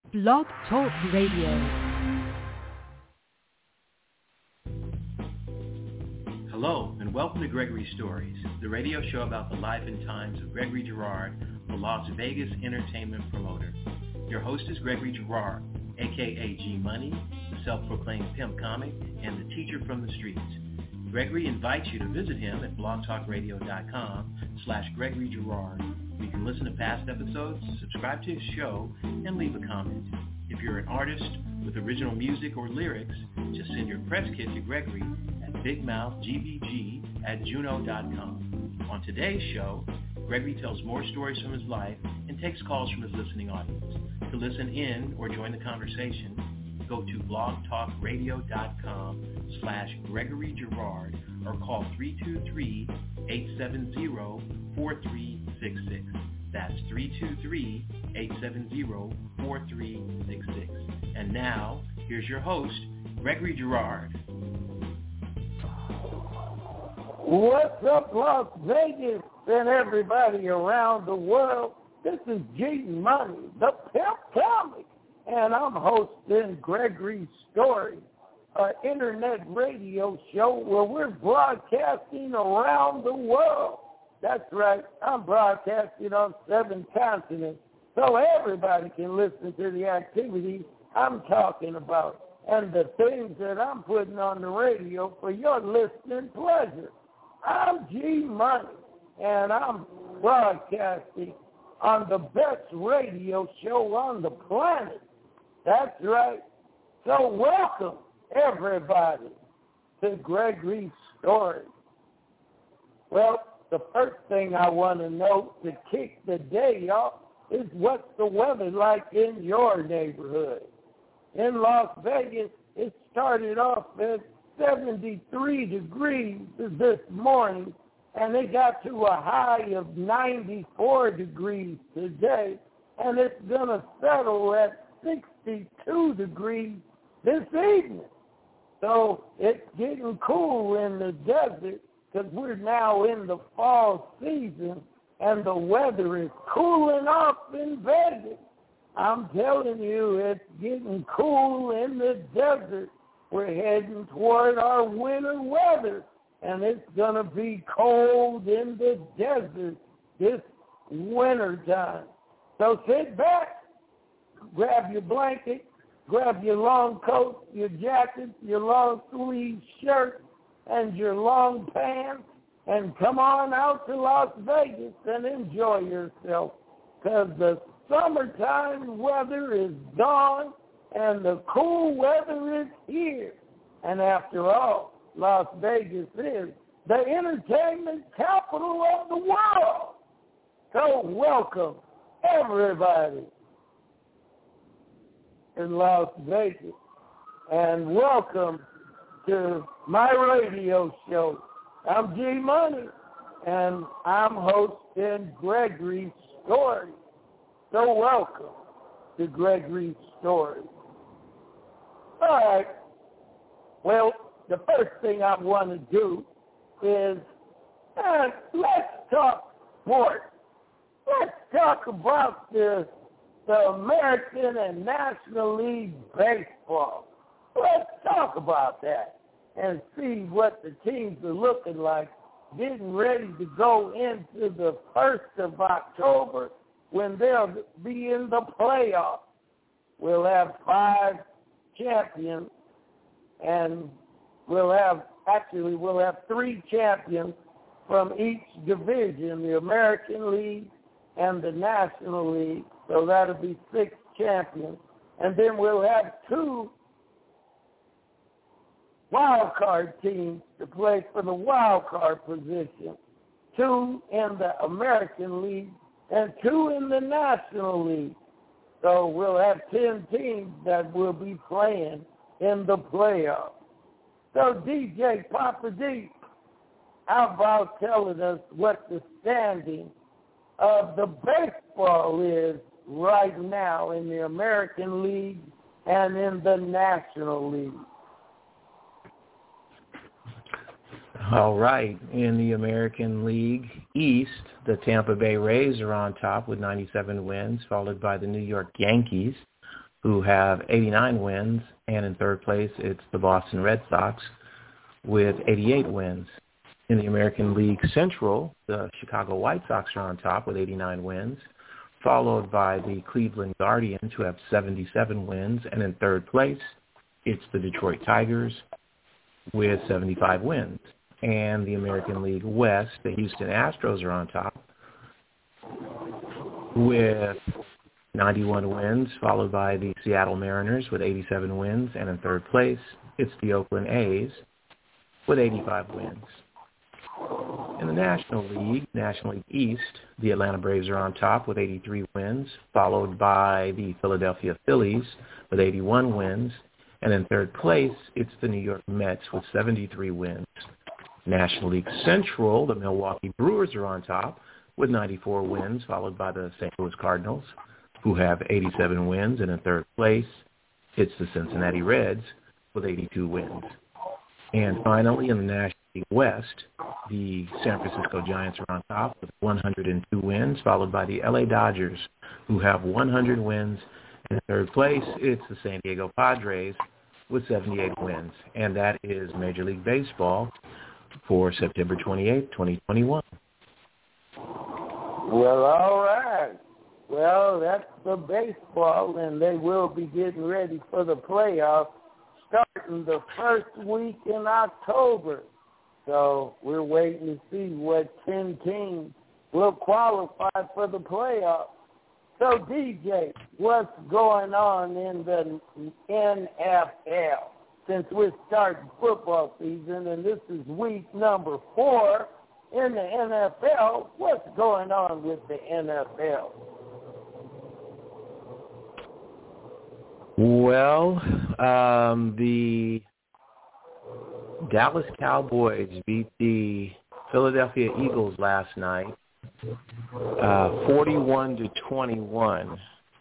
Blog Talk Radio. Hello, and welcome to Gregory Stories, the radio show about the life and times of Gregory Girard, the Las Vegas entertainment promoter. Your host is Gregory Girard, a.k.a. G-Money, the self-proclaimed pimp comic, and the teacher from the streets. Gregory invites you to visit him at blogtalkradio.com/Gregory Girard. You can listen to past episodes, subscribe to his show, and leave a comment. If you're an artist with original music or lyrics, just send your press kit to Gregory at bigmouthgbg@juno.com. On today's show, Gregory tells more stories from his life and takes calls from his listening audience. To listen in or join the conversation, go to blogtalkradio.com/Gregory Girard or call 323-870-4366. That's 323-870-4366. And now, here's your host, Gregory Girard. What's up, Las Vegas and everybody around the world? This is G-Money, the pimp comic, and I'm hosting Gregory Stories, an internet radio show where we're broadcasting around the world. That's right, I'm broadcasting on 7 continents, so everybody can listen to the activities I'm talking about and the things that I'm putting on the radio for your listening pleasure. I'm G-Money, and I'm broadcasting on the best radio show on the planet. That's right. So welcome, everybody, to Gregory's Story. Well, the first thing I want to know to kick the day off is what's the weather like in your neighborhood. In Las Vegas, it started off at 73 degrees this morning, and it got to a high of 94 degrees today, and it's going to settle at 62 degrees this evening. So it's getting cool in the desert because we're now in the fall season, and the weather is cooling off in Vegas. I'm telling you, it's getting cool in the desert. We're heading toward our winter weather, and it's going to be cold in the desert this winter time. So sit back, grab your blanket, grab your long coat, your jacket, your long sleeve shirt, and your long pants, and come on out to Las Vegas and enjoy yourself, because the summertime weather is gone and the cool weather is here. And after all, Las Vegas is the entertainment capital of the world. So welcome, everybody, in Las Vegas, and welcome to my radio show. I'm G-Money, and I'm hosting Gregory's Story. So welcome to Gregory's Story. All right. Well, the first thing I want to do is let's talk sports. Let's talk about the American and National League Baseball. Let's talk about that and see what the teams are looking like, getting ready to go into the 1st of October when they'll be in the playoffs. We'll have 5 champions, and we'll have 3 champions from each division, the American League and the National League. So that'll be 6 champions. And then we'll have 2 wild card teams to play for the wild card position, 2 in the American League and 2 in the National League. So we'll have 10 teams that will be playing in the playoffs. So DJ Papa D, how about telling us what the standing of the baseball is right now in the American League and in the National League? All right. In the American League East, the Tampa Bay Rays are on top with 97 wins, followed by the New York Yankees, who have 89 wins. And in third place, it's the Boston Red Sox with 88 wins. In the American League Central, the Chicago White Sox are on top with 89 wins, followed by the Cleveland Guardians, who have 77 wins. And in third place, it's the Detroit Tigers with 75 wins. And the American League West, the Houston Astros are on top with 91 wins, followed by the Seattle Mariners with 87 wins. And in third place, it's the Oakland A's with 85 wins. In the National League East, the Atlanta Braves are on top with 83 wins, followed by the Philadelphia Phillies with 81 wins. And in third place, it's the New York Mets with 73 wins. National League Central, the Milwaukee Brewers are on top with 94 wins, followed by the St. Louis Cardinals, who have 87 wins. And in third place, it's the Cincinnati Reds with 82 wins. And finally, in the National League West, the San Francisco Giants are on top with 102 wins, followed by the LA Dodgers, who have 100 wins. In third place, it's the San Diego Padres with 78 wins. And that is Major League Baseball for September 28, 2021. Well, all right. Well, that's the baseball, and they will be getting ready for the playoffs starting the first week in October. So we're waiting to see what 10 teams will qualify for the playoffs. So, DJ, what's going on in the NFL? Since we're starting football season and this is week number 4 in the NFL, what's going on with the NFL? Well, the Dallas Cowboys beat the Philadelphia Eagles last night, 41-21.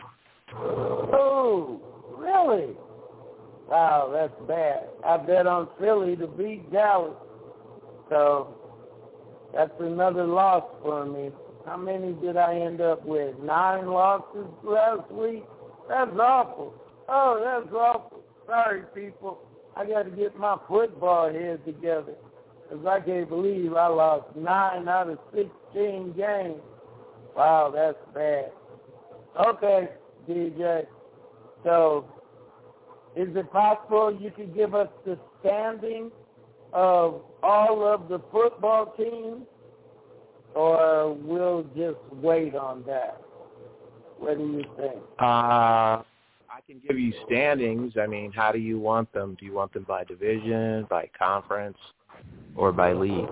Oh, really? Wow, that's bad. I bet on Philly to beat Dallas. So that's another loss for me. How many did I end up with? 9 losses last week? That's awful. Oh, that's awful. Sorry, people. I got to get my football head together because I can't believe I lost 9 out of 16 games. Wow, that's bad. Okay, DJ. So is it possible you could give us the standing of all of the football teams, or we'll just wait on that? What do you think? I can give you standings. I mean, how do you want them? Do you want them by division, by conference, or by league?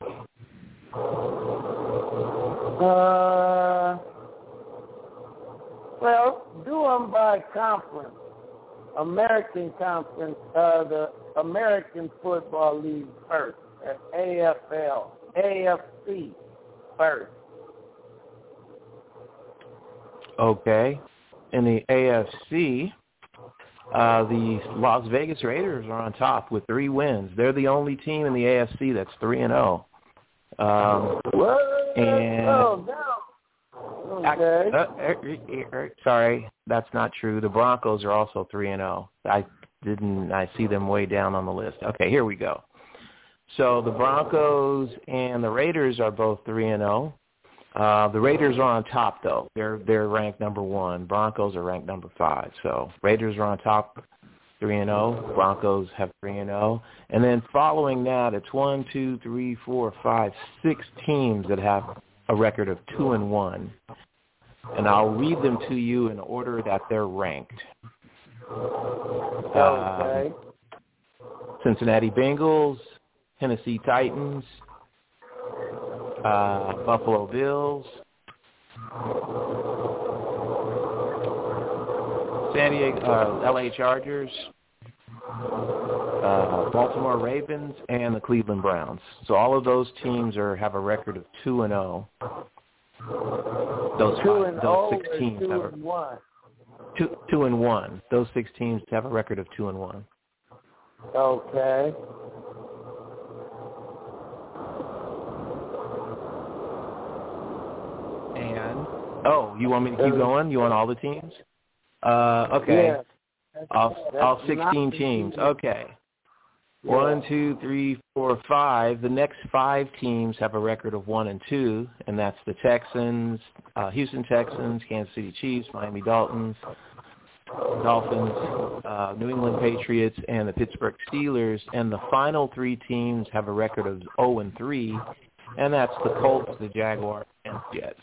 Well, do them by conference. American Conference, the American Football League first, AFL, AFC first. Okay. In the AFC, the Las Vegas Raiders are on top with 3 wins. They're the only team in the AFC that's 3-0. Sorry, that's not true. The Broncos are also 3-0. I see them way down on the list. Okay, here we go. So the Broncos and the Raiders are both 3-0. The Raiders are on top, though. They're ranked number 1. Broncos are ranked number 5. So Raiders are on top, 3-0. Broncos have 3-0. And then following that, it's 1, 2, 3, 4, 5, 6 teams that have a record of 2-1. And I'll read them to you in order that they're ranked. Okay. Cincinnati Bengals, Tennessee Titans, Buffalo Bills, San Diego, LA Chargers, Baltimore Ravens, and the Cleveland Browns. So all of those teams have a record of 2-0. Those 6 teams have 2-1. Those 6 teams have a record of 2-1. Okay. And you want me to keep going? You want all the teams? Okay. Yeah. All 16 teams. Okay. Yeah. 1, 2, 3, 4, 5. The next 5 teams have a record of 1-2, and that's the Texans, Houston Texans, Kansas City Chiefs, Miami Dolphins, New England Patriots, and the Pittsburgh Steelers. And the final 3 teams have a record of 0-3, and that's the Colts, the Jaguars, and the Jets.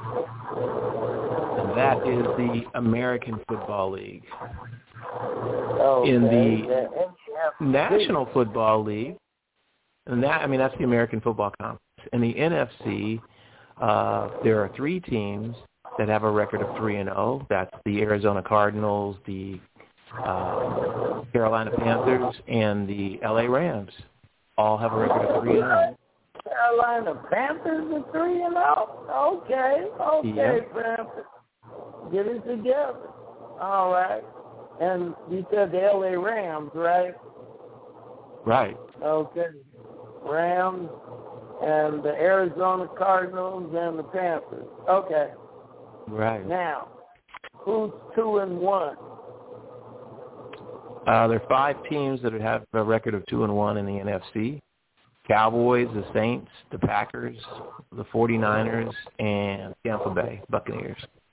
And that is the American Football League. Okay. In the National Football League, and that's the American Football Conference. In the NFC, there are 3 teams that have a record of 3-0. That's the Arizona Cardinals, the Carolina Panthers, and the LA Rams. All have a record of 3-0. Carolina Panthers are 3-0. Okay, Yep. Panthers, get it together. All right. And you said the LA Rams, right? Right. Okay. Rams and the Arizona Cardinals and the Panthers. Okay. Right. Now, who's 2-1? There are 5 teams that have a record of 2-1 in the NFC. Cowboys, the Saints, the Packers, the 49ers, and Tampa Bay Buccaneers.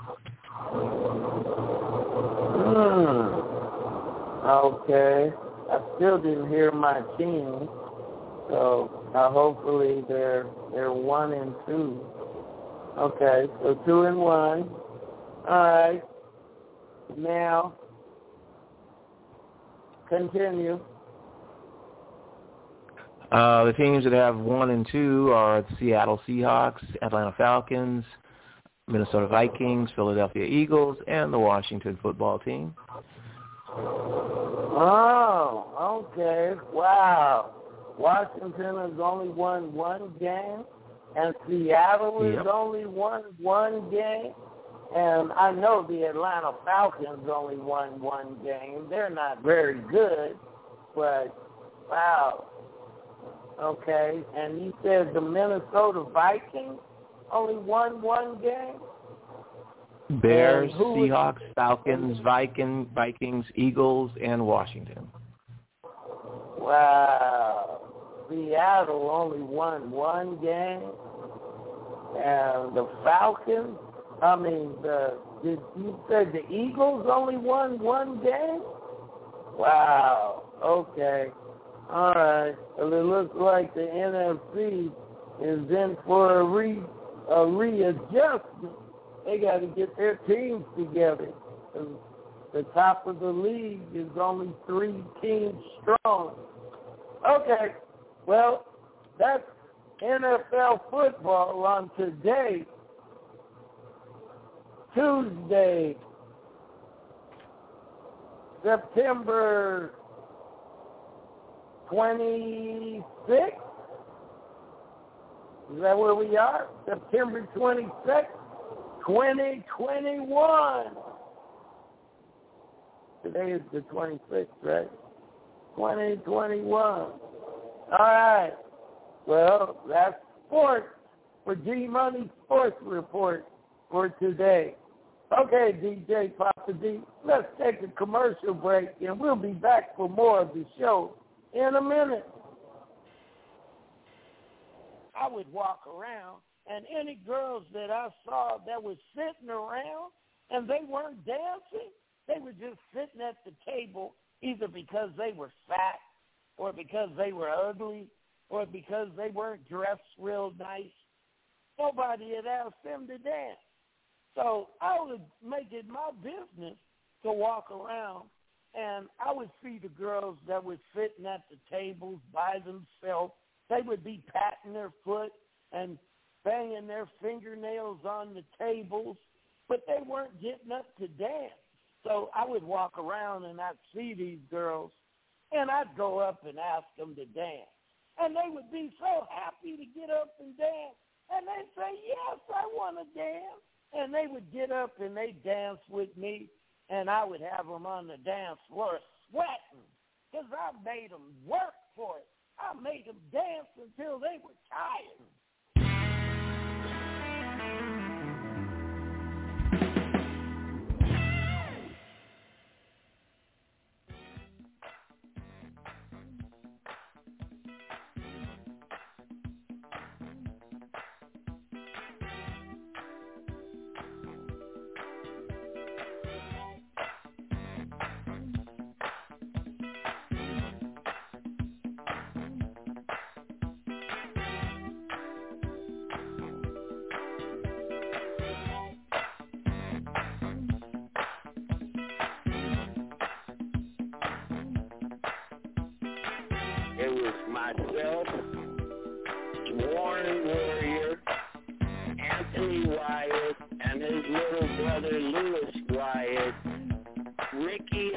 Okay. I still didn't hear my team, so hopefully they're 1-2. Okay, so 2-1. All right. Now, continue. The teams that have 1-2 are the Seattle Seahawks, Atlanta Falcons, Minnesota Vikings, Philadelphia Eagles, and the Washington Football Team. Oh, okay. Wow. Washington has only won 1 game, and Seattle has only won 1 game. And I know the Atlanta Falcons only won 1 game. They're not very good, but wow. Okay. And you said the Minnesota Vikings only won 1 game? Bears, Seahawks, Falcons, Vikings, Eagles, and Washington. Wow. Seattle only won 1 game. And the Falcons, did you say the Eagles only won 1 game? Wow. Okay. All right. Well, it looks like the NFC is in for a readjustment. They got to get their teams together. The top of the league is only 3 teams strong. Okay, well, that's NFL football on today, Tuesday, September 26th. Is that where we are? September 26th. 2021. Today is the 26th, right? 2021. All right. Well, that's sports for G-Money Sports Report for today. Okay, DJ Papa D, let's take a commercial break, and we'll be back for more of the show in a minute. I would walk around, and any girls that I saw that was sitting around and they weren't dancing, they were just sitting at the table either because they were fat or because they were ugly or because they weren't dressed real nice. Nobody had asked them to dance. So I would make it my business to walk around, and I would see the girls that were sitting at the tables by themselves. They would be patting their foot and banging their fingernails on the tables, but they weren't getting up to dance. So I would walk around and I'd see these girls, and I'd go up and ask them to dance. And they would be so happy to get up and dance. And they'd say, yes, I want to dance. And they would get up and they'd dance with me, and I would have them on the dance floor sweating because I made them work for it. I made them dance until they were tired.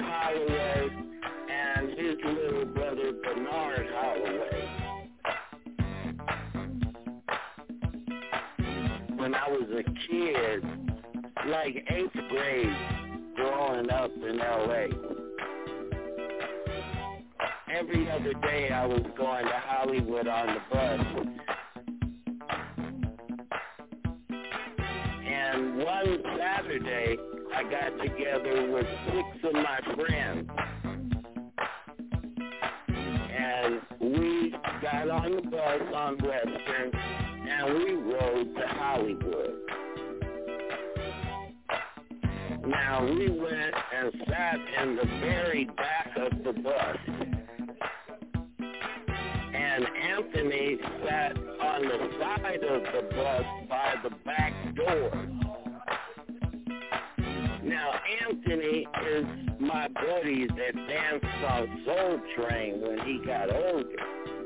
Holloway and his little brother Bernard Holloway. When I was a kid, like 8th grade, growing up in L.A., every other day I was going to Hollywood on the bus. And one Saturday, I got together with 6 of my friends. And we got on the bus on Western, and we rode to Hollywood. Now, we went and sat in the very back of the bus. And Anthony sat on the side of the bus by the back door. Now, Anthony is my buddy that danced on Soul Train when he got older.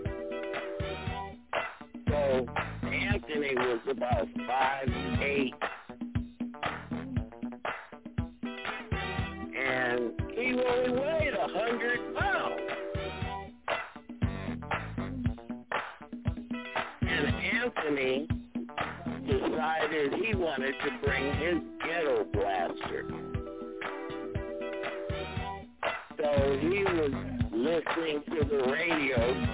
So, Anthony was about 5'8", and he only weighed 100 pounds. And Anthony decided he wanted to bring his ghetto blaster. So he was listening to the radio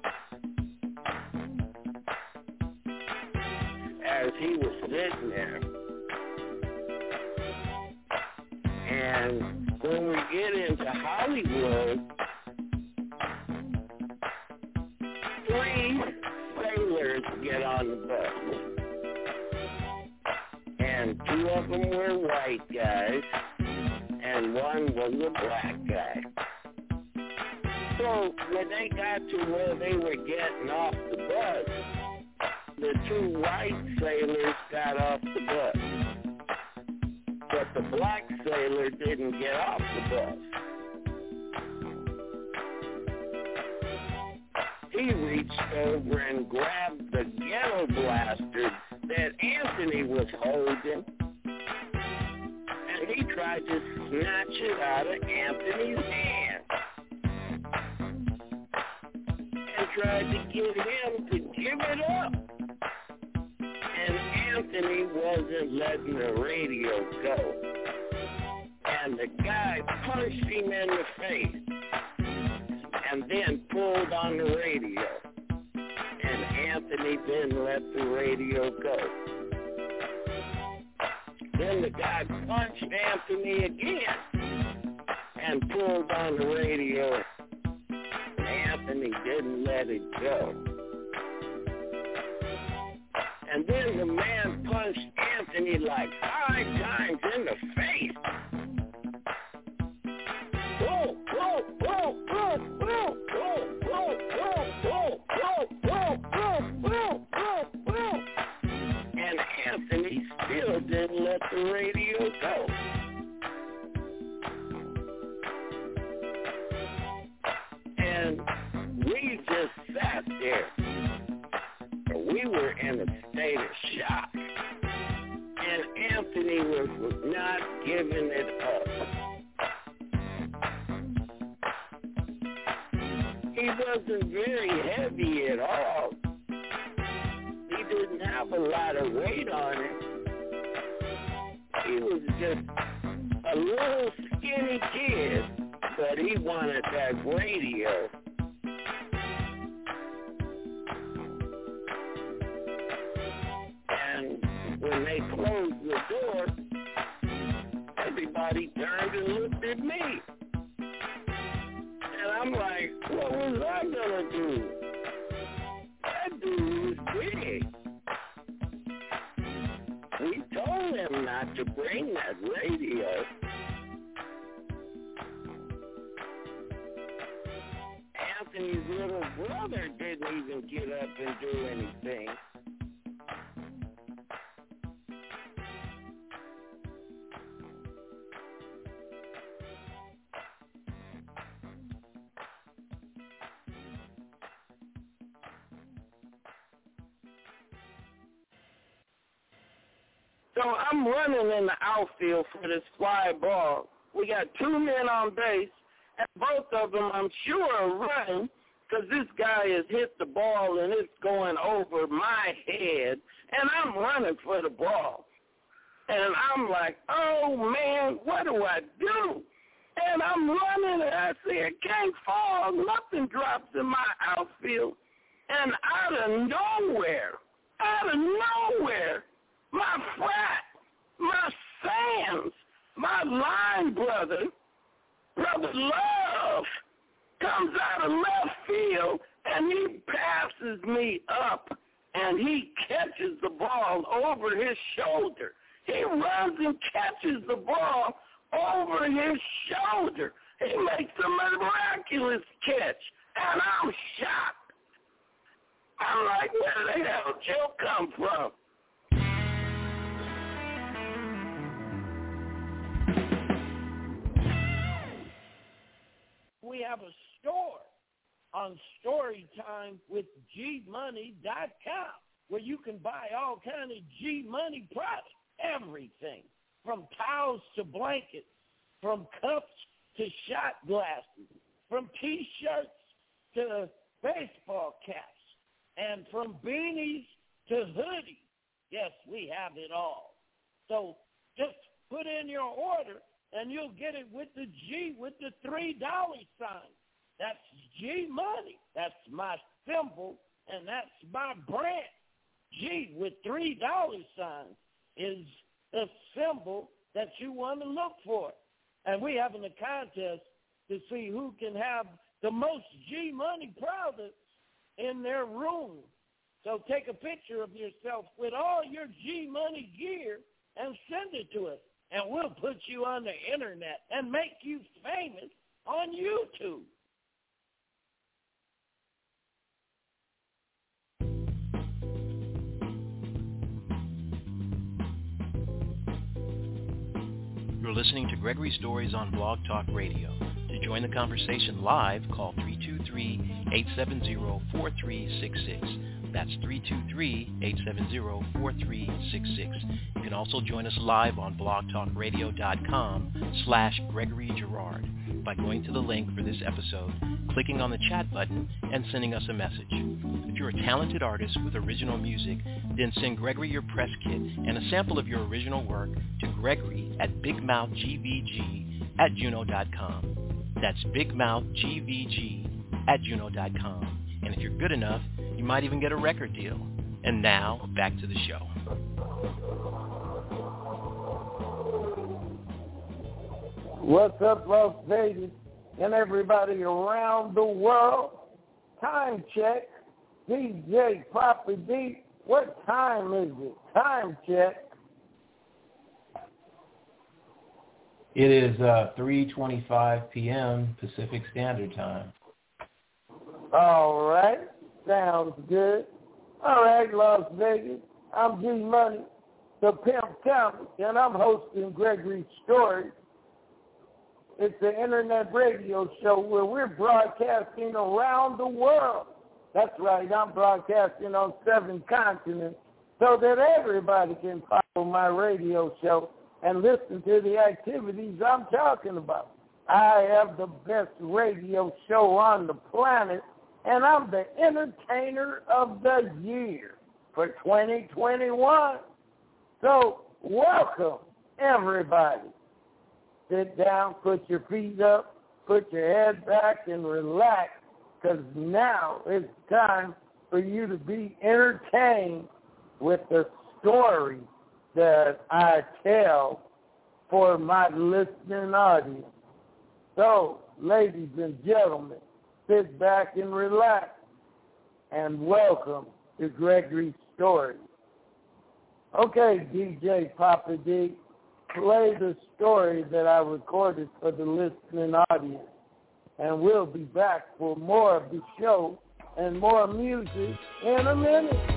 as he was sitting there. And when we get into Hollywood, 3 sailors get on the bus. And 2 of them were white guys, and 1 was a black guy. So when they got to where they were getting off the bus, the 2 white sailors got off the bus. But the black sailor didn't get off the bus. He reached over and grabbed the ghetto blaster that Anthony was holding, and he tried to snatch it out of Anthony's hand and tried to get him to give it up. And Anthony wasn't letting the radio go. And the guy punched him in the face and then pulled on the radio. And Anthony didn't let the radio go. Then the guy punched Anthony again and pulled on the radio. And Anthony didn't let it go. And then the man punched Anthony like 5 times in the face. Whoa, whoa, whoa, whoa, whoa, whoa, whoa, whoa, whoa, whoa, whoa, whoa, whoa, whoa, whoa. And Anthony still didn't let the radio go. And we just sat there. We were in a state of shock. And Anthony was not giving it up. He wasn't very heavy at all. He didn't have a lot of weight on him. He was just a little skinny kid, but he wanted that radio. And when they closed the door, everybody turned and looked at me. And I'm like, what was I gonna do? That dude was big. We told him not to bring that radio. Anthony's little brother didn't even get up and do anything. So I'm running in the outfield for this fly ball, We got two men on base, and both of them, I'm sure, are running because this guy has hit the ball and it's going over my head, and I'm running for the ball. And I'm like, oh, man, what do I do? And I'm running, and I see it can't fall. Nothing drops in my outfield. And out of nowhere, my frat, my Sands, my line brother Love, comes out of left field, and he passes me up, and he catches the ball over his shoulder. He runs and catches the ball over his shoulder. He makes a miraculous catch, and I'm shocked. I'm like, where the hell did you come from? We have a store on StoryTimeWithGMoney.com where you can buy all kind of G-Money products, everything, from towels to blankets, from cups to shot glasses, from T-shirts to baseball caps, and from beanies to hoodies. Yes, we have it all. So just put in your order, and you'll get it with the G with the $3 sign. That's G-Money. That's my symbol, and that's my brand. G with $3 sign is the symbol that you want to look for. And we're having a contest to see who can have the most G-Money products in their room. So take a picture of yourself with all your G-Money gear and send it to us. And we'll put you on the internet and make you famous on YouTube. You're listening to Gregory Stories on Blog Talk Radio. To join the conversation live, call 323-870-4366. That's 323-870-4366. You can also join us live on blogtalkradio.com/Gregory Girard by going to the link for this episode, clicking on the chat button, and sending us a message. If you're a talented artist with original music, then send Gregory your press kit and a sample of your original work to Gregory at bigmouthgvg@juno.com. That's bigmouthgvg@juno.com. And if you're good enough, you might even get a record deal. And now, back to the show. What's up, Las Vegas, and everybody around the world? Time check. DJ Papa D, what time is it? Time check. It is 3:25 p.m. Pacific Standard Time. All right. Sounds good. All right, Las Vegas. I'm G-Money, the Pimp Comic, and I'm hosting Gregory's Stories. It's an internet radio show where we're broadcasting around the world. That's right. I'm broadcasting on 7 continents so that everybody can follow my radio show and listen to the activities I'm talking about. I have the best radio show on the planet, and I'm the Entertainer of the Year for 2021. So welcome, everybody. Sit down, put your feet up, put your head back, and relax, because now it's time for you to be entertained with the story that I tell for my listening audience. So, ladies and gentlemen, sit back and relax, and welcome to Gregory's Stories. Okay, DJ Papa D, play the story that I recorded for the listening audience, and we'll be back for more of the show and more music in a minute.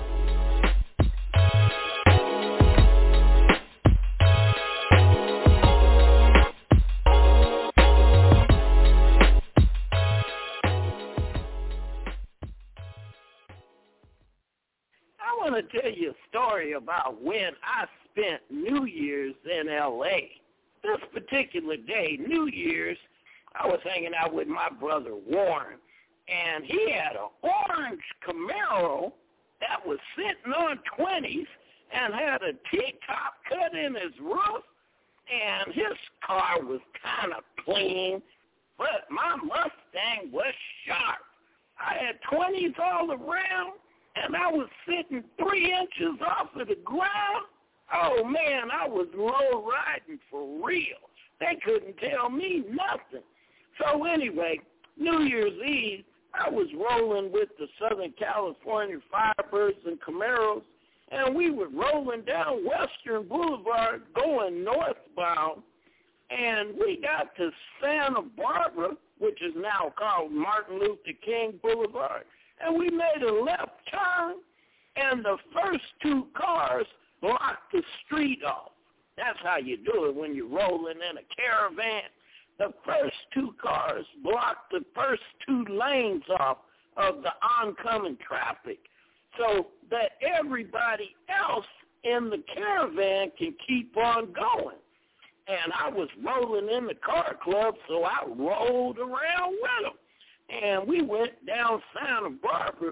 I want to tell you a story about when I spent New Year's in L.A. this particular day, New Year's, I was hanging out with my brother Warren, and he had an orange Camaro that was sitting on 20s and had a T-top cut in his roof, and his car was kind of clean, but my Mustang was sharp. I had 20s all around, and I was sitting 3 inches off of the ground. Oh, man, I was low riding for real. They couldn't tell me nothing. So anyway, New Year's Eve, I was rolling with the Southern California Firebirds and Camaros, and we were rolling down Western Boulevard going northbound, and we got to Santa Barbara, which is now called Martin Luther King Boulevard, and we made a left turn, and the first 2 cars blocked the street off. That's how you do it when you're rolling in a caravan. The first 2 cars blocked the first 2 lanes off of the oncoming traffic so that everybody else in the caravan can keep on going. And I was rolling in the car club, so I rolled around with them. And we went down Santa Barbara,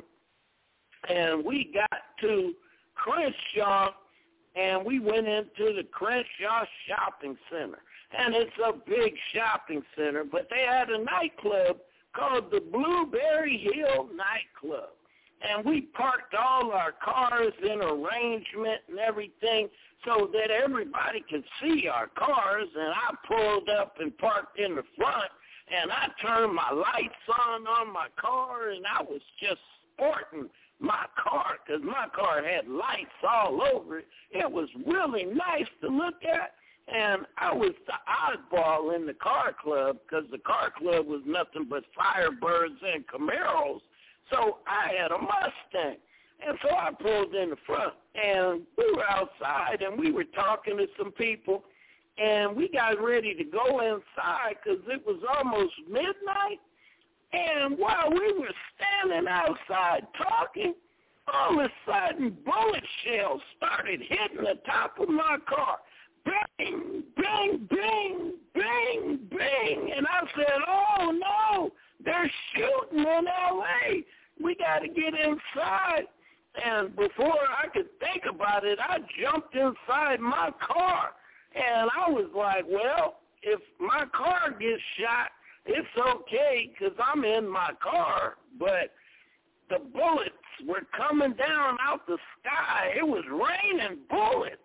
and we got to Crenshaw, and we went into the Crenshaw Shopping Center. And it's a big shopping center, but they had a nightclub called the Blueberry Hill Nightclub. And we parked all our cars in arrangement and everything so that everybody could see our cars. And I pulled up and parked in the front, and I turned my lights on my car, and I was just sporting my car because my car had lights all over it. It was really nice to look at. And I was the oddball in the car club because the car club was nothing but Firebirds and Camaros. So I had a Mustang. And so I pulled in the front, and we were outside, and we were talking to some people, and we got ready to go inside because it was almost midnight. And while we were standing outside talking, all of a sudden bullet shells started hitting the top of my car. Bang, bang, bang, bang, bang. And I said, oh, no, they're shooting in L.A. We got to get inside. And before I could think about it, I jumped inside my car. And I was like, well, if my car gets shot, it's okay because I'm in my car. But the bullets were coming down out the sky. It was raining bullets.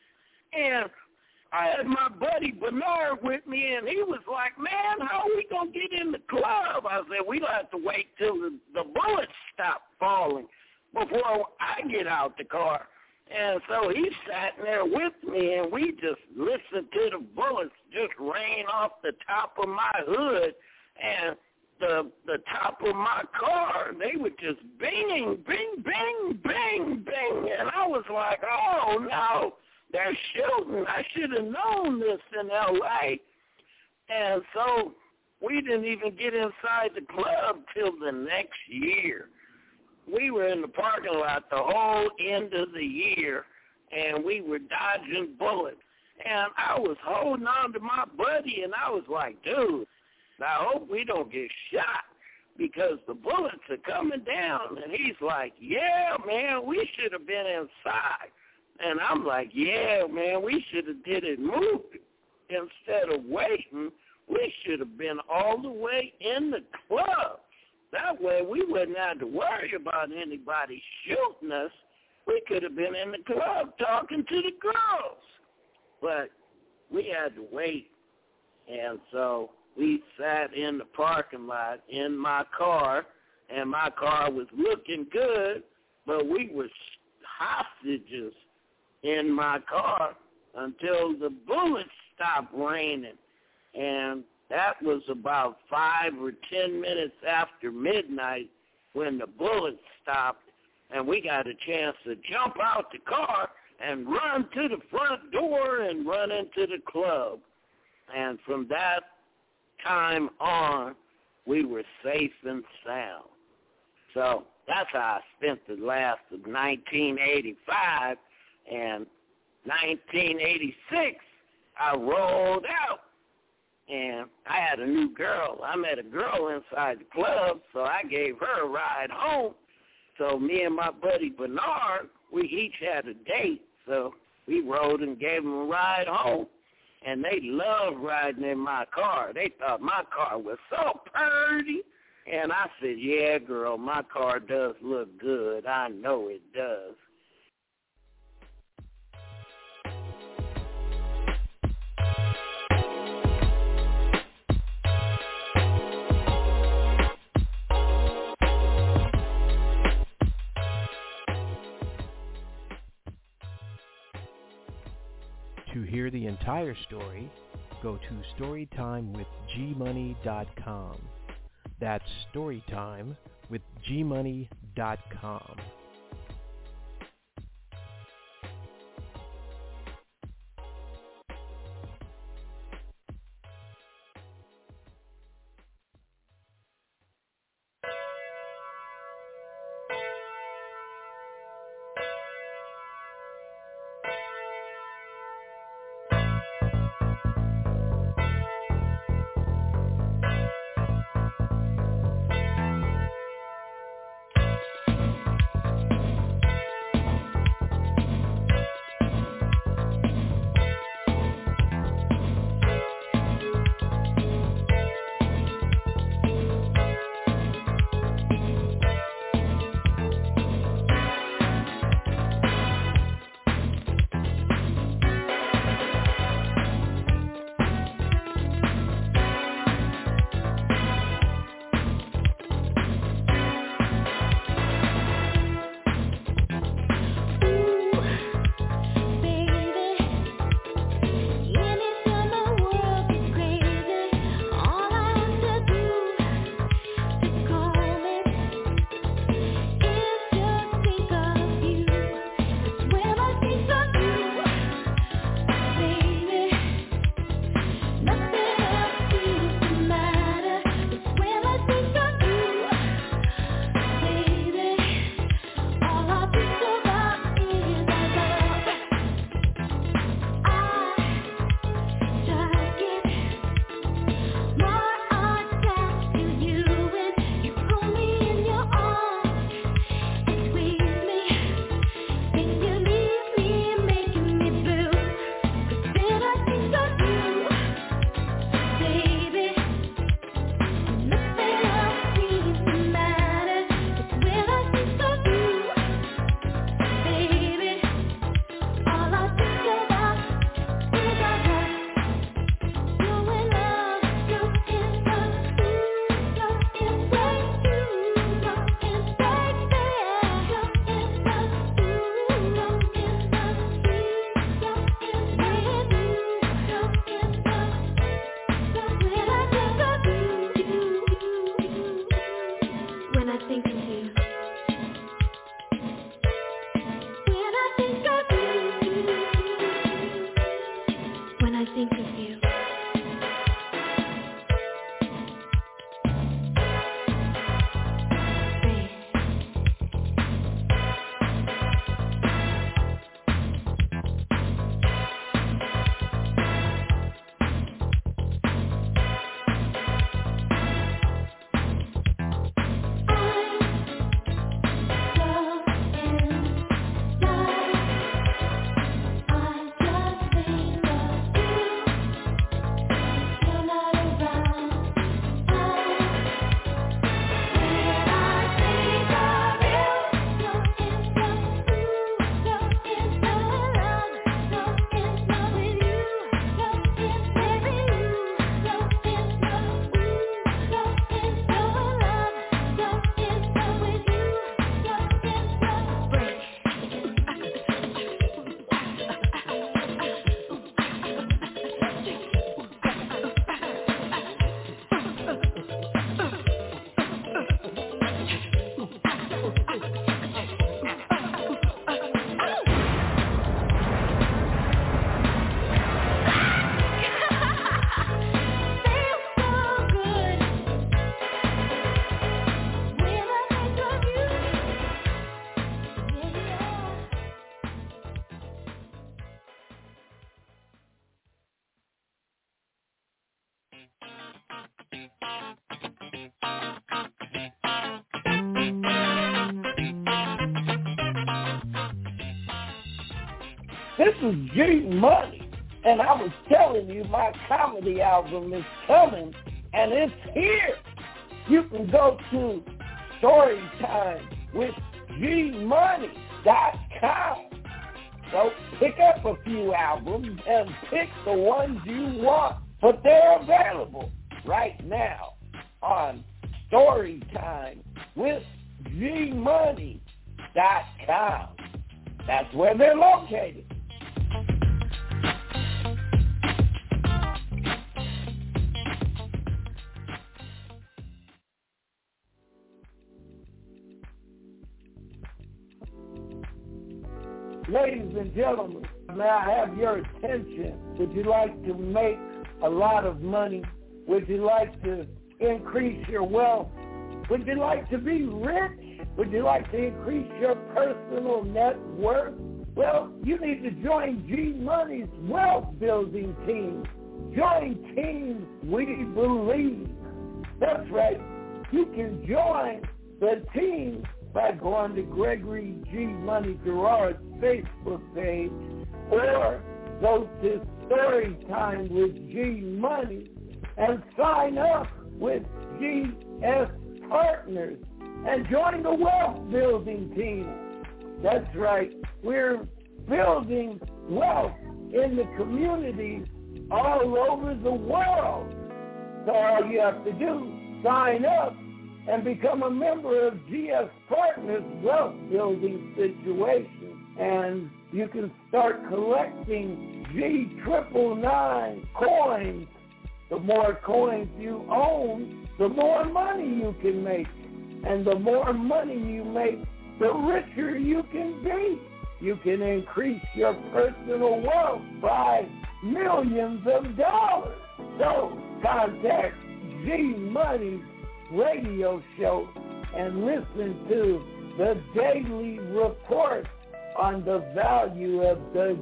And I had my buddy Bernard with me, and he was like, man, how are we going to get in the club? I said, we'll have to wait till the bullets stop falling before I get out the car. And so he sat there with me, and we just listened to the bullets just rain off the top of my hood and the top of my car. They were just banging, bing, bang, bang, bang. And I was like, oh, no. They're shooting. I should have known this in L.A. And so we didn't even get inside the club till the next year. We were in the parking lot the whole end of the year, and we were dodging bullets. And I was holding on to my buddy, and I was like, dude, I hope we don't get shot because the bullets are coming down. And he's like, yeah, man, we should have been inside. And I'm like, yeah, man, we should have did it moving. Instead of waiting, we should have been all the way in the club. That way we wouldn't have to worry about anybody shooting us. We could have been in the club talking to the girls. But we had to wait. And so we sat in the parking lot in my car, and my car was looking good, but we were hostages in my car until the bullets stopped raining. And that was about 5 or 10 minutes after midnight when the bullets stopped, and we got a chance to jump out the car and run to the front door and run into the club. And from that time on, we were safe and sound. So that's how I spent the last of 1985. And 1986 I rolled out, and I had a new girl. I met a girl inside the club, so I gave her a ride home. So me and my buddy Bernard, we each had a date, so we rode and gave them a ride home. And they loved riding in my car. They thought my car was so pretty. And I said, yeah, girl, my car does look good. I know it does. To hear the entire story, go to storytimewithgmoney.com. That's storytimewithgmoney.com. This is G Money, and I was telling you my comedy album is coming, and it's here. You can go to StorytimeWithGMoney.com. So pick up a few albums and pick the ones you want, but they're available right now on StorytimeWithGMoney.com. That's where they're located. Ladies and gentlemen, may I have your attention? Would you like to make a lot of money? Would you like to increase your wealth? Would you like to be rich? Would you like to increase your personal net worth? Well, you need to join G Money's wealth building team. Join Team We Believe. That's right. You can join the team by going to Gregory G. Money Gerard's Facebook page, or go to Storytime with G Money and sign up with GS Partners and join the wealth building team. That's right. We're building wealth in the communities all over the world. So all you have to do, sign up and become a member of GS Partners Wealth Building Situation. And you can start collecting G999 coins. The more coins you own, the more money you can make. And the more money you make, the richer you can be. You can increase your personal wealth by millions of dollars. So contact G Money's radio show and listen to the daily report on the value of the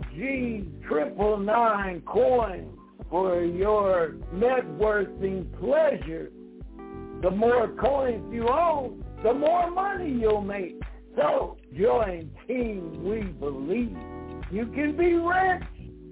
G999 coin for your net worthing pleasure. The more coins you own, the more money you'll make. So join Team We Believe. You can be rich.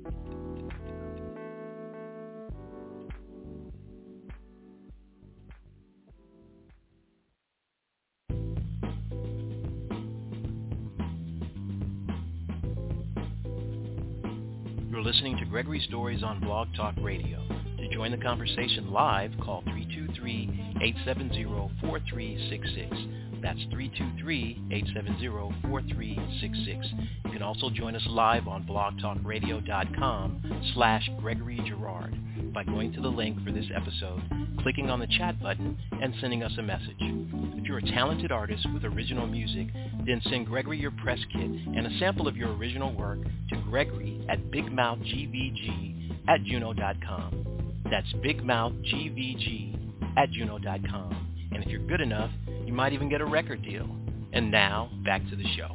You're listening to Gregory Stories on Blog Talk Radio. To join the conversation live, call 323-870-4366. That's 323-870-4366. You can also join us live on blogtalkradio.com/Gregory Girard by going to the link for this episode, clicking on the chat button, and sending us a message. If you're a talented artist with original music, then send Gregory your press kit and a sample of your original work to Gregory at bigmouthgvg@juno.com. That's bigmouthgvg@juno.com. And if you're good enough, you might even get a record deal. And now, back to the show.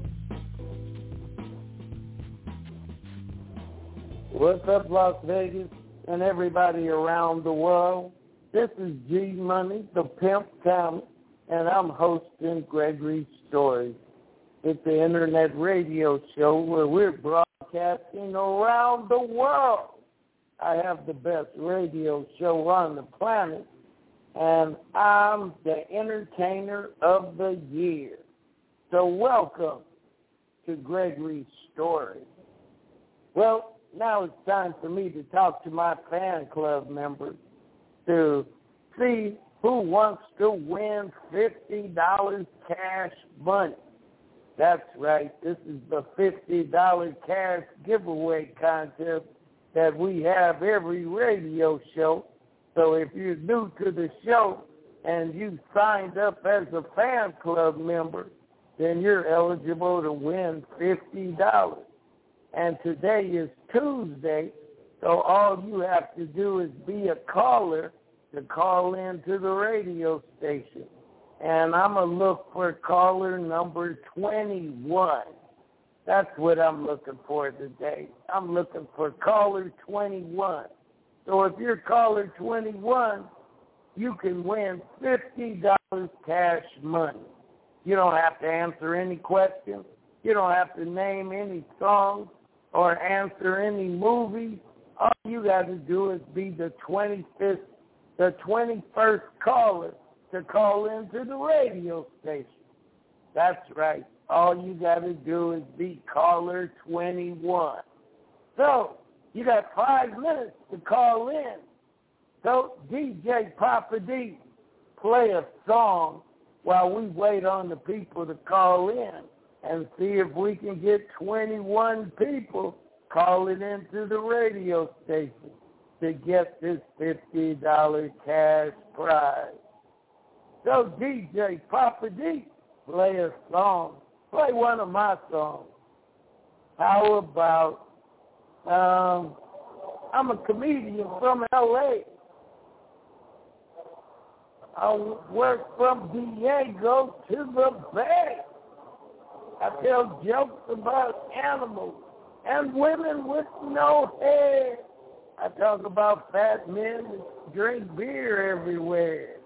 What's up, Las Vegas, and everybody around the world? This is G Money, the Pimp Comic, and I'm hosting Gregory Stories. It's an internet radio show where we're broadcasting around the world. I have the best radio show on the planet, and I'm the entertainer of the year. So welcome to Gregory's Story. Well, now it's time for me to talk to my fan club members to see who wants to win $50 cash money. That's right. This is the $50 cash giveaway contest that we have every radio show. So if you're new to the show and you signed up as a fan club member, then you're eligible to win $50. And today is Tuesday, so all you have to do is be a caller to call in to the radio station. And I'm going to look for caller number 21. That's what I'm looking for today. I'm looking for caller 21. So if you're caller 21, you can win $50 cash money. You don't have to answer any questions. You don't have to name any songs. or answer any movie, all you got to do is be the 21st caller to call into the radio station. That's right. All you got to do is be caller 21. So you got 5 minutes to call in. So DJ Papa D, play a song while we wait on the people to call in and see if we can get 21 people calling into the radio station to get this $50 cash prize. So DJ Papa D, play a song. Play one of my songs. How about, I'm a comedian from L.A. I work from Diego to the Bay. I tell jokes about animals and women with no hair. I talk about fat men that drink beer everywhere.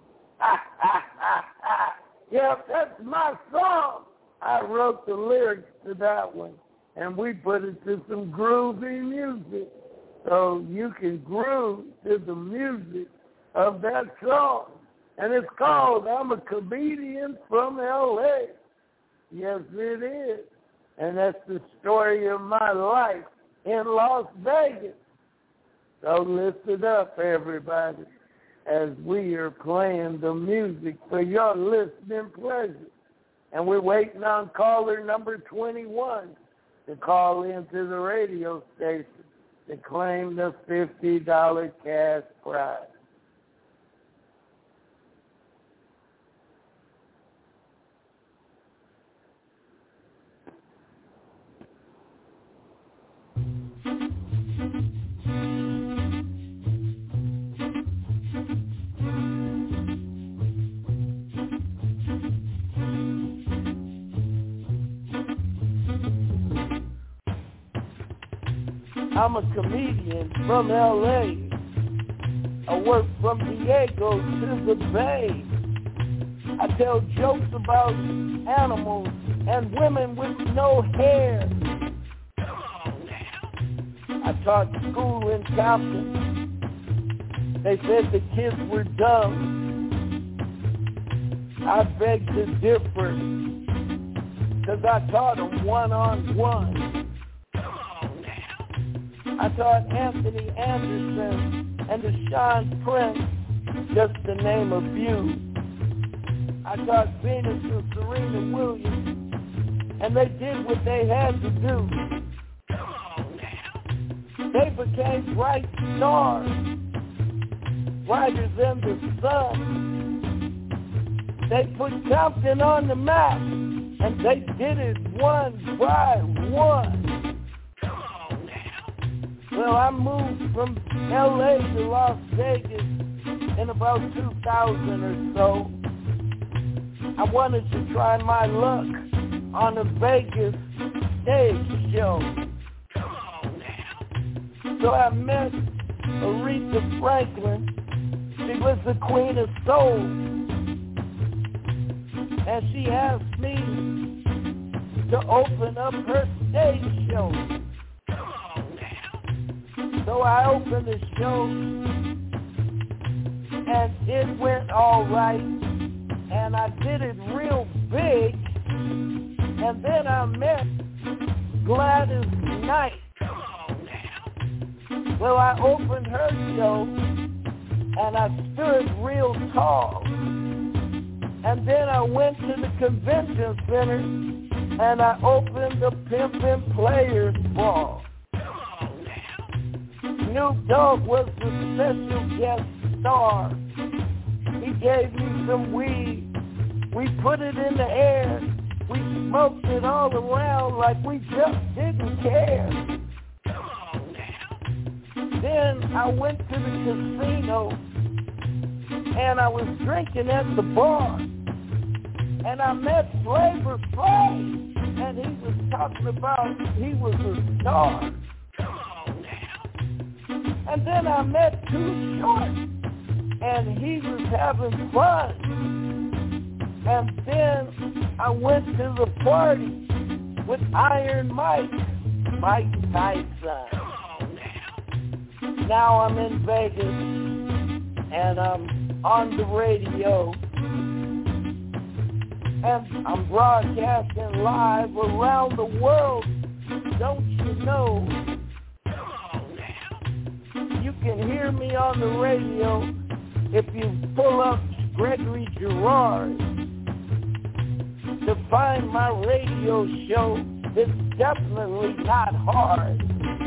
Yeah, that's my song. I wrote the lyrics to that one, and we put it to some groovy music, so you can groove to the music of that song. And it's called I'm a Comedian from L.A. Yes, it is. And that's the story of my life in Las Vegas. So listen up, everybody, as we are playing the music for your listening pleasure. And we're waiting on caller number 21 to call into the radio station to claim the $50 cash prize. I'm a comedian from L.A. I work from Diego to the Bay. I tell jokes about animals and women with no hair. I taught school in Compton. They said the kids were dumb. I beg to differ, 'cause I taught them one-on-one. I taught Anthony Anderson and Deshaun Prince, just to name a few. I taught Venus and Serena Williams, and they did what they had to do. They became bright stars, brighter than the sun. They put Compton on the map, and they did it one by one. Well, I moved from L.A. to Las Vegas in about 2000 or so. I wanted to try my luck on a Vegas stage show. So I met Aretha Franklin. She was the queen of soul. And she asked me to open up her stage show. So I opened the show, and it went all right, and I did it real big, and then I met Gladys Knight. Well, I opened her show, and I stood real tall, and then I went to the convention center, and I opened the Pimpin' Players Ball. Snoop Dogg was the special guest star. He gave me some weed. We put it in the air. We smoked it all around like we just didn't care. Then I went to the casino, and I was drinking at the bar. And I met Flavor Flav, and he was talking about he was a star. And then I met Too Short, and he was having fun. And then I went to the party with Iron Mike, Mike Tyson. Now I'm in Vegas, and I'm on the radio, and I'm broadcasting live around the world. Don't you know? You can hear me on the radio if you pull up Gregory Girard to find my radio show. It's definitely not hard.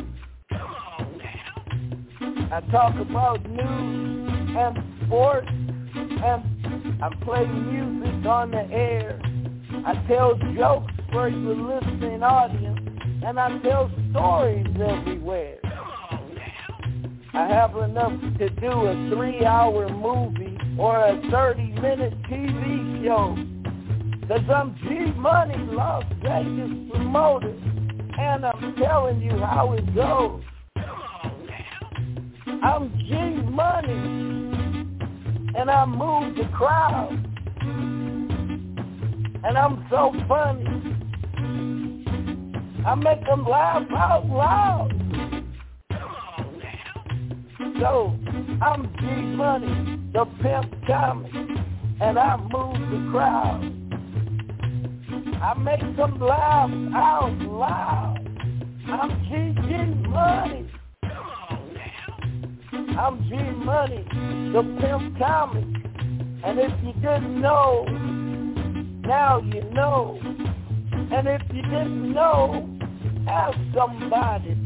I talk about news and sports, and I play music on the air. I tell jokes for the listening audience, and I tell stories everywhere. I have enough to do a 3-hour movie or a 30-minute TV show, 'cause I'm G Money, Las Vegas promoter, and I'm telling you how it goes. I'm G Money, and I move the crowd, and I'm so funny, I make them laugh out loud. So, I'm G Money, the pimp comic, and I move the crowd. I make them laugh out loud. I'm G Money. I'm G Money, the pimp comic. And if you didn't know, now you know. And if you didn't know, ask somebody.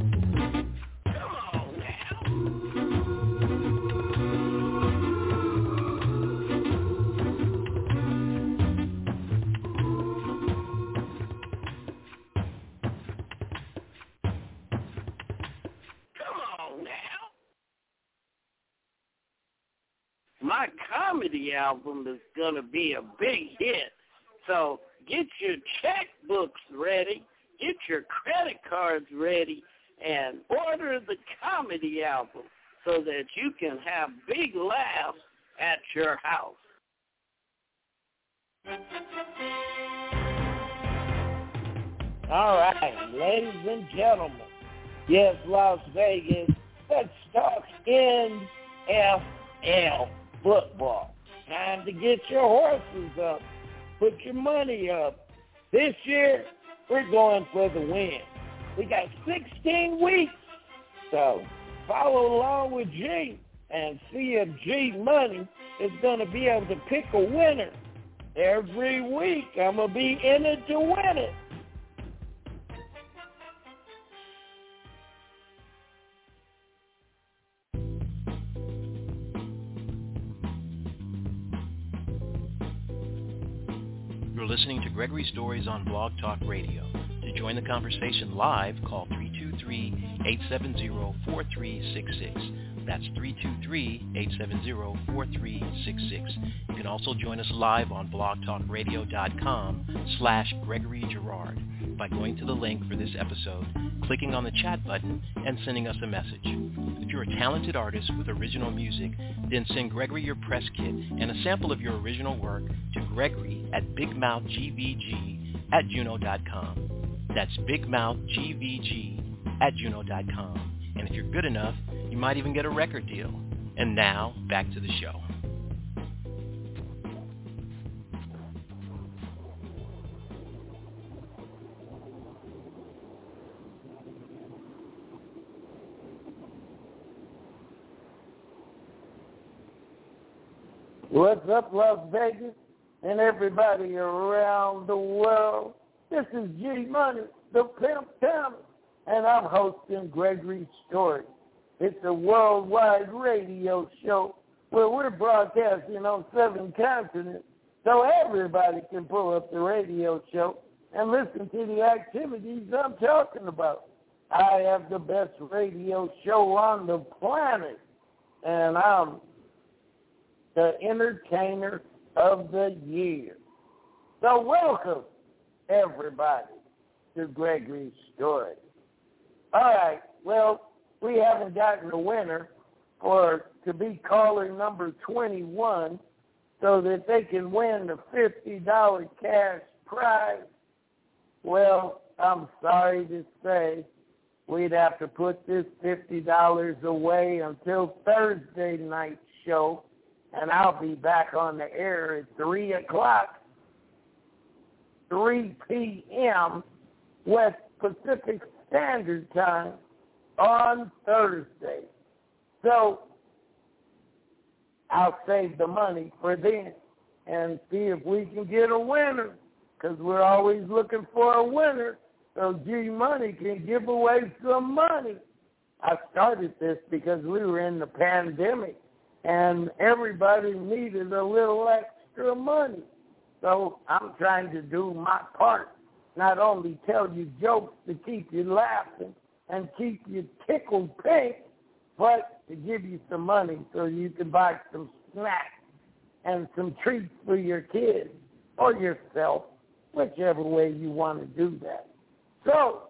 My comedy album is going to be a big hit. So get your checkbooks ready, get your credit cards ready, and order the comedy album so that you can have big laughs at your house. All right, ladies and gentlemen, yes, Las Vegas, let's talk NFL football. Time to get your horses up. Put your money up. This year, we're going for the win. We got 16 weeks. So follow along with G and see if G Money is going to be able to pick a winner. Every week, I'm going to be in it to win it. You're listening to Gregory Stories on Blog Talk Radio. To join the conversation live, call 323-870-4366. That's 323-870-4366. You can also join us live on blogtalkradio.com/Gregory Girard by going to the link for this episode, clicking on the chat button, and sending us a message. If you're a talented artist with original music, then send Gregory your press kit and a sample of your original work to Gregory at bigmouthgvg@juno.com. That's bigmouthgvg@juno.com. And if you're good enough, you might even get a record deal. And now, back to the show. What's up, Las Vegas, and everybody around the world? This is G Money, the Pimp Comic, and I'm hosting Gregory Stories. It's a worldwide radio show where we're broadcasting on 7 continents, so everybody can pull up the radio show and listen to the activities I'm talking about. I have the best radio show on the planet, and I'm the entertainer of the year. So welcome, everybody, to Gregory's Story. All right, well, we haven't gotten a winner to be caller number 21 so that they can win the $50 cash prize. Well, I'm sorry to say we'd have to put this $50 away until Thursday night show, and I'll be back on the air at 3 o'clock, 3 p.m. West Pacific Standard Time on Thursday. So I'll save the money for then and see if we can get a winner, because we're always looking for a winner so G Money can give away some money. I started this because we were in the pandemic and everybody needed a little extra money. So I'm trying to do my part, not only tell you jokes to keep you laughing and keep you tickled pink, but to give you some money so you can buy some snacks and some treats for your kids or yourself, whichever way you want to do that. So,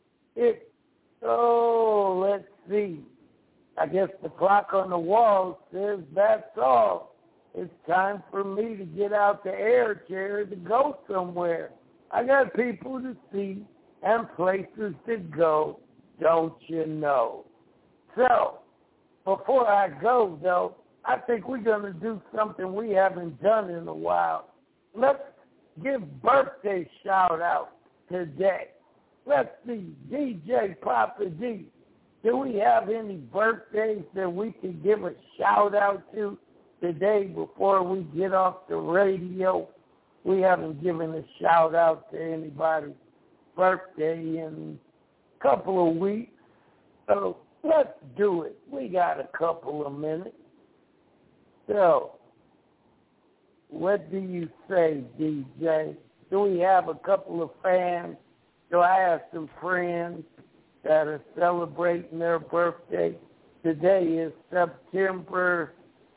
let's see. I guess the clock on the wall says that's all. It's time for me to get out the air chair to go somewhere. I got people to see and places to go, don't you know? So, before I go, though, I think we're going to do something we haven't done in a while. Let's give birthday shout-out today. Let's see, DJ Papa D, do we have any birthdays that we can give a shout-out to today before we get off the radio? We haven't given a shout-out to anybody's birthday in a couple of weeks, so let's do it. We got a couple of minutes. So, what do you say, DJ? Do we have a couple of fans? Do I have some friends that are celebrating their birthday? Today is September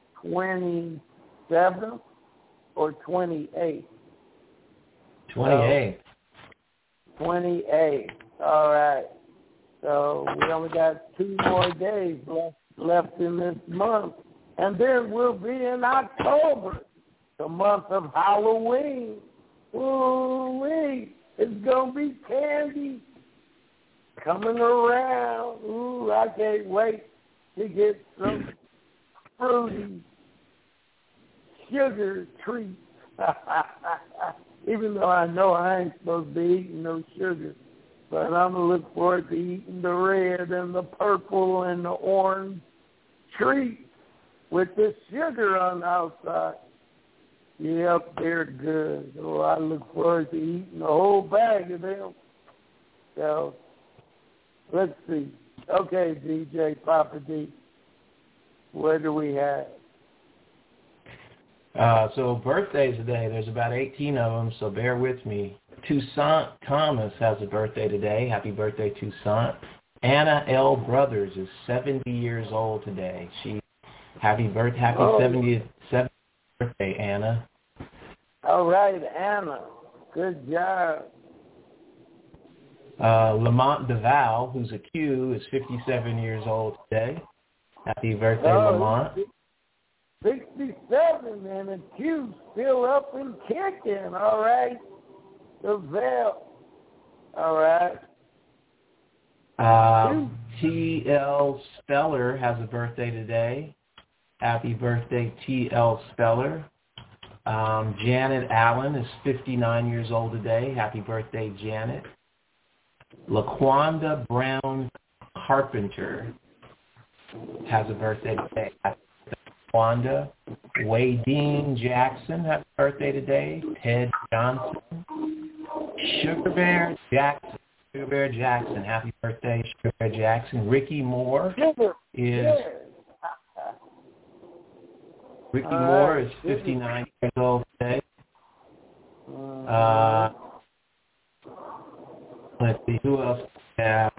27th or 28th? 28th. 28th. All right. So we only got 2 more days left in this month. And then we'll be in October, the month of Halloween. Ooh-wee. It's going to be candy coming around. Ooh, I can't wait to get some fruity sugar treats. Even though I know I ain't supposed to be eating no sugar. But I'm going to look forward to eating the red and the purple and the orange treats with the sugar on the outside. Yep, they're good. Oh, I look forward to eating the whole bag of them. So, let's see. Okay, DJ Papa D, what do we have? So birthdays today, there's about 18 of them, so bear with me. Toussaint Thomas has a birthday today. Happy birthday, Toussaint. Anna L. Brothers is 70 years old today. Happy 70th birthday, Anna. All right, Anna. Good job. Lamont Duval, who's a Q, is 57 years old today. Happy birthday, Lamont. 67, and the Q's still up and kicking. All right. Duval. All right. T.L. Speller has a birthday today. Happy birthday, T.L. Speller. Janet Allen is 59 years old today. Happy birthday, Janet. LaQuanda Brown Carpenter has a birthday today. Happy birthday, LaQuanda. Wadeen Jackson has a birthday today. Ted Johnson. Sugar Bear Jackson. Happy birthday, Sugar Bear Jackson. Ricky Moore is 59 years old today. Let's see, who else we have?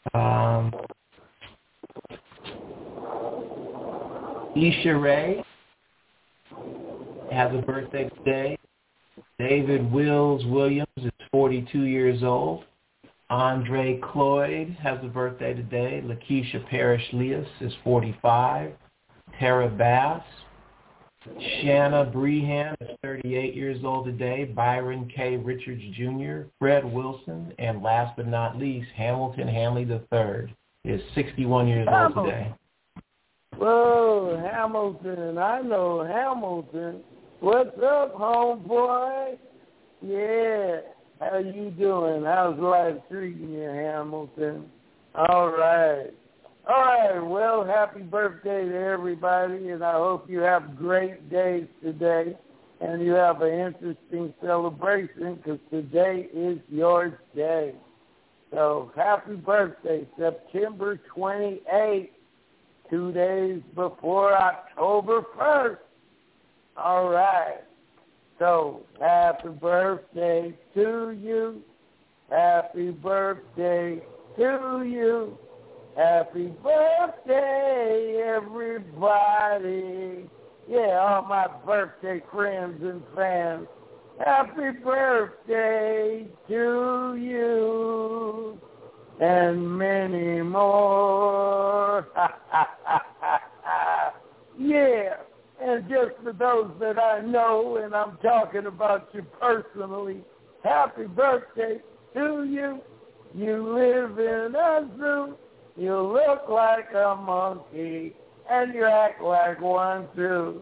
Isha Ray has a birthday today. David Wills Williams is 42 years old. Andre Cloyd has a birthday today. Lakeisha Parrish Leas is 45. Tara Bass Shanna Brehan is 38 years old today. Byron K. Richards Jr., Fred Wilson, and last but not least, Hamilton Hanley III is 61 years old today. Whoa, Hamilton. I know Hamilton. What's up, homeboy? Yeah. How you doing? How's life treating you, Hamilton? All right. All right. Well, happy birthday to everybody, and I hope you have great days today, and you have an interesting celebration because today is your day. So happy birthday, September 28th, 2 days before October 1st. All right. So happy birthday to you. Happy birthday to you. Happy birthday, everybody. Yeah, all my birthday friends and fans. Happy birthday to you. And many more. Yeah. And just for those that I know, and I'm talking about you personally, happy birthday to you. You live in a zoo. You look like a monkey, and you act like one too.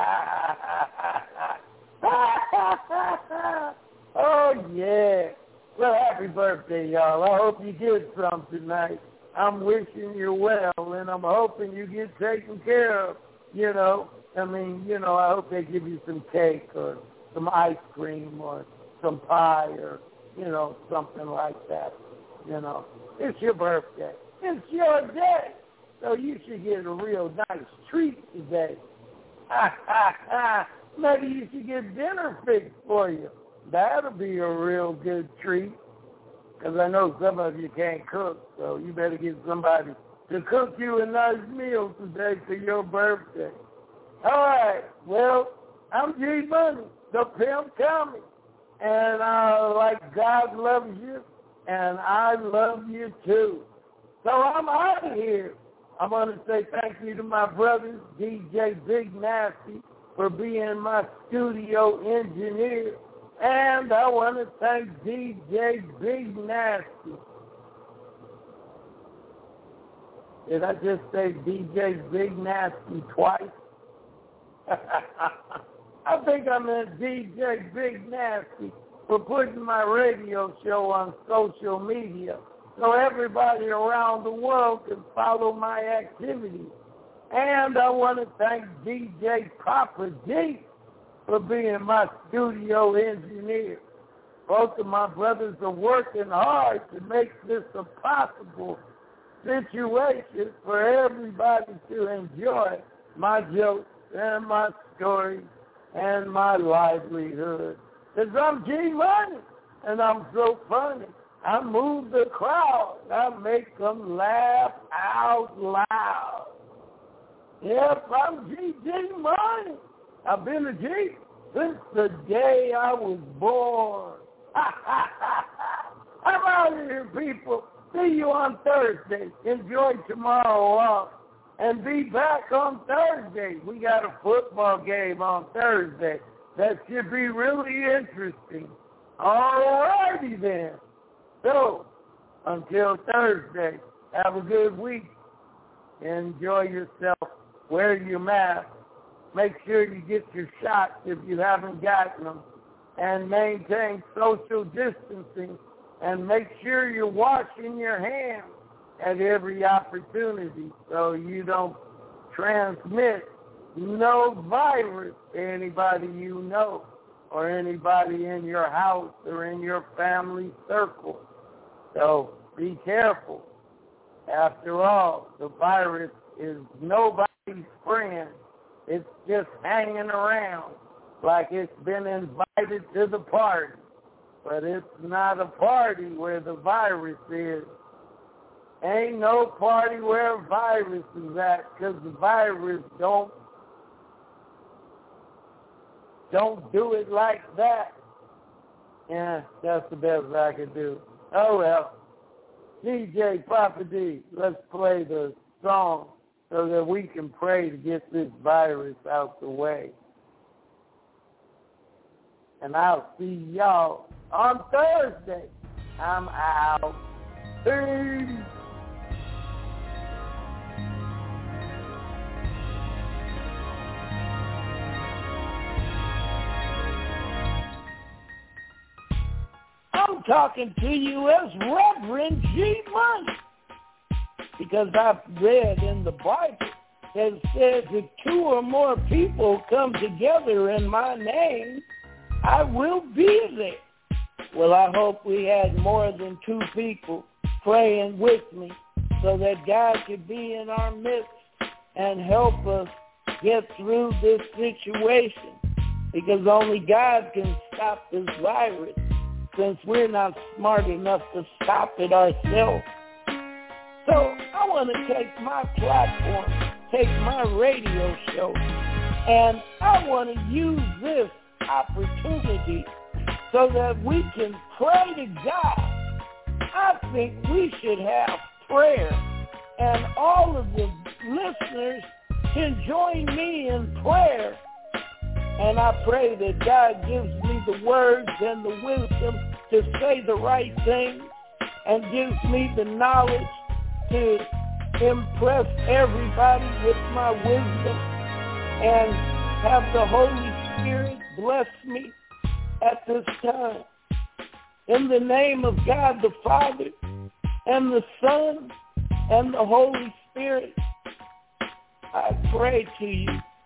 Oh, yeah. Well, happy birthday, y'all. I hope you get some tonight. I'm wishing you well, and I'm hoping you get taken care of, you know. I mean, you know, I hope they give you some cake or some ice cream or some pie or, you know, something like that. You know, it's your birthday. It's your day. So you should get a real nice treat today. Maybe you should get dinner fixed for you. That'll be a real good treat. Because I know some of you can't cook, so you better get somebody to cook you a nice meal today for your birthday. All right, well, I'm G Money, the Pimp Tommy, and like God loves you, and I love you too. So I'm out of here. I want to say thank you to my brothers, DJ Big Nasty, for being my studio engineer, and I want to thank DJ Big Nasty. Did I just say DJ Big Nasty twice? I think I meant DJ Big Nasty for putting my radio show on social media so everybody around the world can follow my activities. And I want to thank DJ Papa D for being my studio engineer. Both of my brothers are working hard to make this a possible situation for everybody to enjoy my jokes and my stories and my livelihood. Because I'm G Money, and I'm so funny. I move the crowd. I make them laugh out loud. Yep, I'm G Money. I've been a G since the day I was born. I'm out of here, people. See you on Thursday. Enjoy tomorrow off. And be back on Thursday. We got a football game on Thursday. That should be really interesting. All righty then. So, until Thursday, have a good week. Enjoy yourself. Wear your mask. Make sure you get your shots if you haven't gotten them. And maintain social distancing. And make sure you're washing your hands at every opportunity so you don't transmit no virus to anybody you know or anybody in your house or in your family circle. So be careful. After all, the virus is nobody's friend. It's just hanging around like it's been invited to the party. But it's not a party where the virus is. Ain't no party where a virus is at, because the virus don't do it like that. Yeah, that's the best I can do. Oh, well. DJ Papa D, let's play the song so that we can pray to get this virus out the way. And I'll see y'all on Thursday. I'm out. Peace. I'm talking to you as Reverend G. Money, because I've read in the Bible that it says if 2 or more people come together in my name, I will be there. Well, I hope we had more than 2 people praying with me so that God could be in our midst and help us get through this situation, because only God can stop this virus, since we're not smart enough to stop it ourselves. So I want to take my platform, take my radio show, and I want to use this opportunity so that we can pray to God. I think we should have prayer, and all of the listeners can join me in prayer. And I pray that God gives me the words and the wisdom to say the right things, and gives me the knowledge to impress everybody with my wisdom, and have the Holy Spirit bless me at this time. In the name of God the Father, and the Son, and the Holy Spirit, I pray to you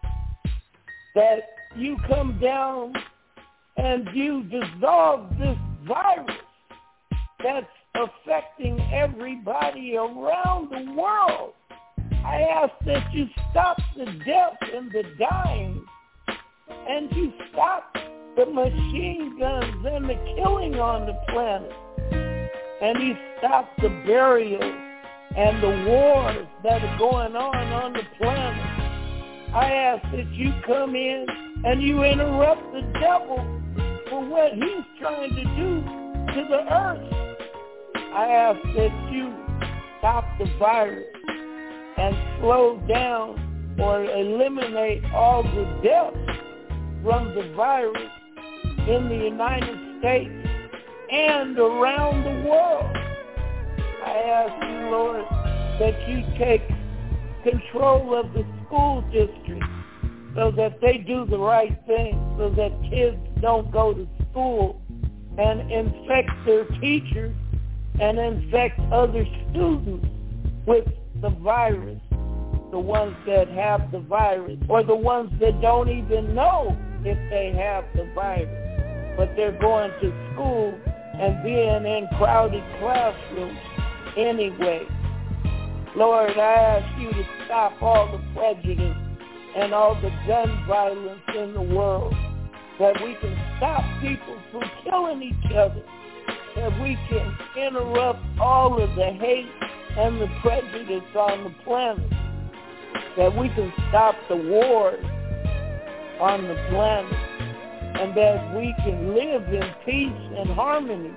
that you come down and you dissolve this virus that's affecting everybody around the world. I ask that you stop the death and the dying, and you stop the machine guns and the killing on the planet, and you stop the burials and the wars that are going on the planet. I ask that you come in and you interrupt the devil for what he's trying to do to the earth. I ask that you stop the virus and slow down or eliminate all the deaths from the virus in the United States and around the world. I ask you, Lord, that you take control of the school district so that they do the right thing, so that kids don't go to school and infect their teachers and infect other students with the virus, the ones that have the virus, or the ones that don't even know if they have the virus, but they're going to school and being in crowded classrooms anyway. Lord, I ask you to stop all the prejudice and all the gun violence in the world, that we can stop people from killing each other, that we can interrupt all of the hate and the prejudice on the planet, that we can stop the wars on the planet, and that we can live in peace and harmony,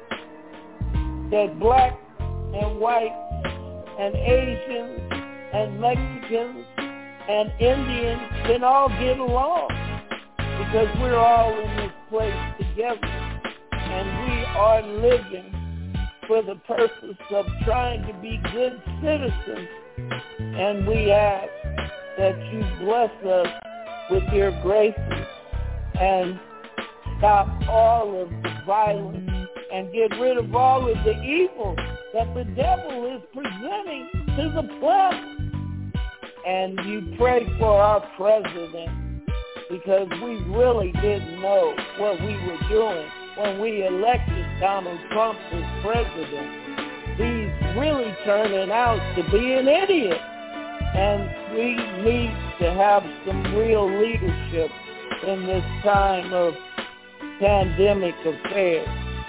that black and white and Asians and Mexicans and Indians can all get along, because we're all in this place together, and we are living for the purpose of trying to be good citizens. And we ask that you bless us with your graces and stop all of the violence and get rid of all of the evil that the devil is presenting to the planet. And you pray for our president, because we really didn't know what we were doing when we elected Donald Trump as president. He's really turning out to be an idiot. And we need to have some real leadership in this time of pandemic affairs.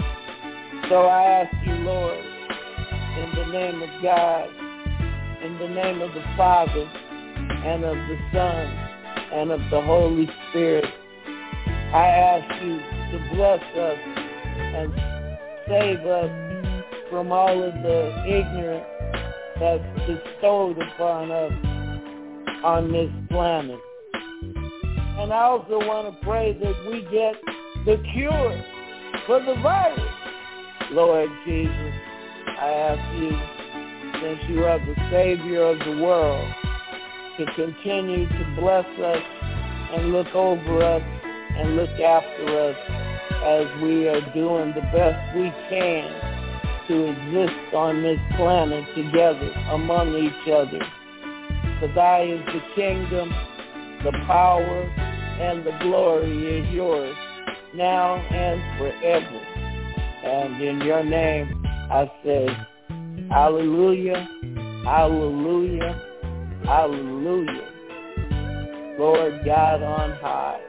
So I ask you, Lord, in the name of God, in the name of the Father, and of the Son, and of the Holy Spirit, I ask you to bless us and save us from all of the ignorance that's bestowed upon us on this planet. And I also want to pray that we get the cure for the virus. Lord Jesus, I ask you, since you are the Savior of the world, to continue to bless us and look over us and look after us as we are doing the best we can to exist on this planet together among each other. For thy is the kingdom, the power, and the glory is yours, now and forever. And in your name I say, hallelujah, hallelujah, hallelujah. Lord God on high.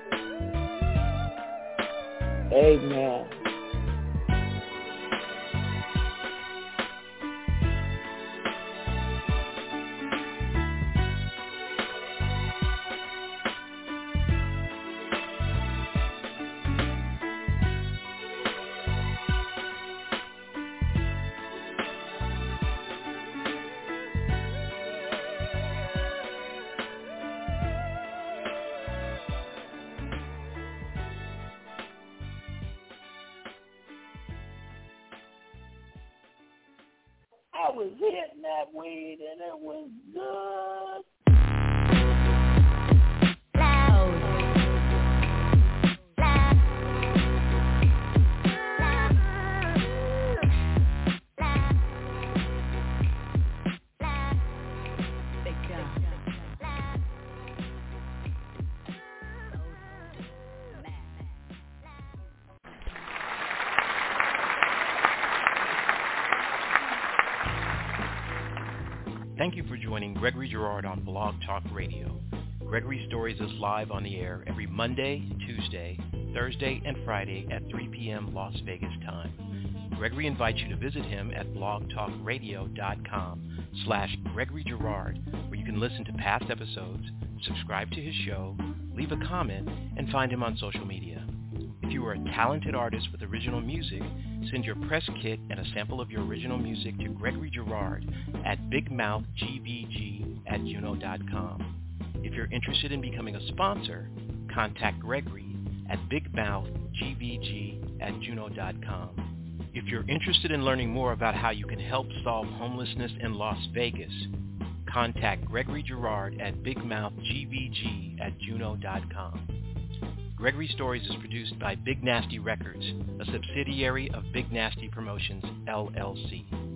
Amen. I was hitting that weed and it was good. Thank you for joining Gregory Girard on Blog Talk Radio. Gregory Stories is live on the air every Monday, Tuesday, Thursday, and Friday at 3 p.m. Las Vegas time. Gregory invites you to visit him at blogtalkradio.com/Gregory Girard, where you can listen to past episodes, subscribe to his show, leave a comment, and find him on social media. If you are a talented artist with original music, send your press kit and a sample of your original music to Gregory Girard at bigmouthgvg@juno.com. If you're interested in becoming a sponsor, contact Gregory at bigmouthgvg@juno.com. If you're interested in learning more about how you can help solve homelessness in Las Vegas, contact Gregory Girard at bigmouthgvg@juno.com. Gregory Stories is produced by Big Nasty Records, a subsidiary of Big Nasty Promotions, LLC.